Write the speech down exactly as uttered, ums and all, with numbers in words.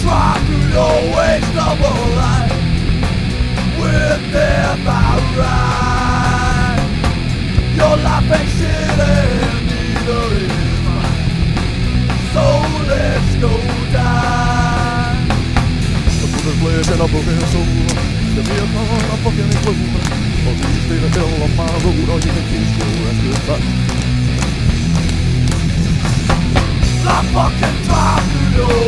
drive through your waste of a life with death outright. Your life ain't shit and neither is mine, so let's go die. A broken flesh and a broken soul, the vehicle and a fucking explode. Or you can stay the hell on my road, or you can kiss your ass goodbye. I fucking drive through your